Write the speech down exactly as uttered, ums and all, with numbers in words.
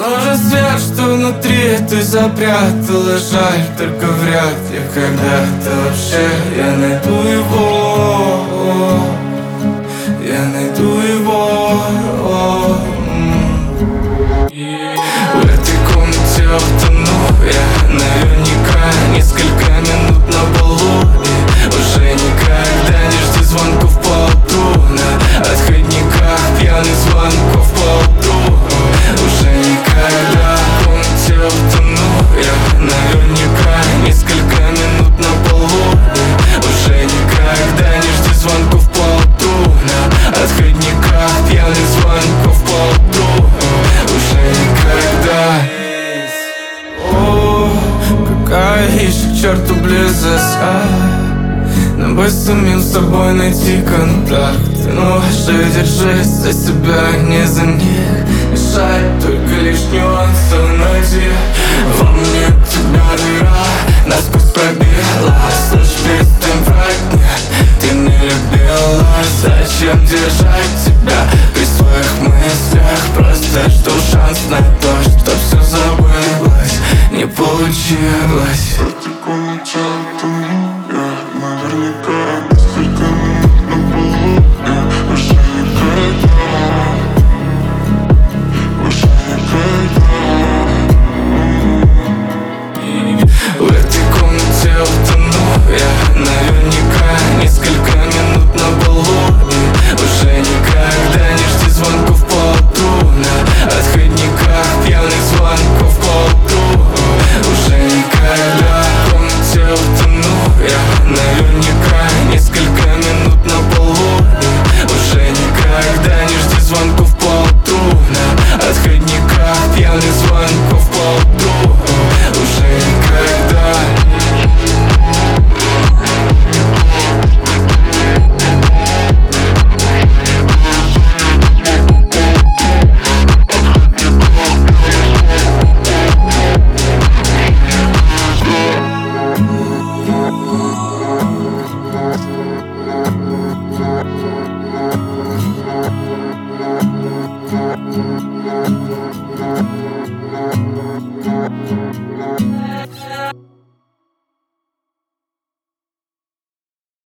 Может, свет, что внутри ты запрятала, жаль, только вряд ли когда-то вообще я найду его. Я найду его. В этой комнате утону я наверняка несколько минут на полу. И уже никогда не жди звонков поутру на отходниках, пьяных звонков поутру. Уже никогда в комнате утону я наверняка несколько минут на полу. И уже никогда не жди звонков поутру на отходниках, пьяных звонков поутру. Уже никогда. О, какая еще к черту близость, а? Нам бы самим с тобой найти контакт. Ну же, держись за себя, не за них. Мешает только лишь нюансы, найди во мне тебя дыра, насквозь пробилась. Лишь перестань врать мне, ты не любила. Зачем держать тебя при своих мыслях? Просто жду шанс на то, что все забылось, не получилось.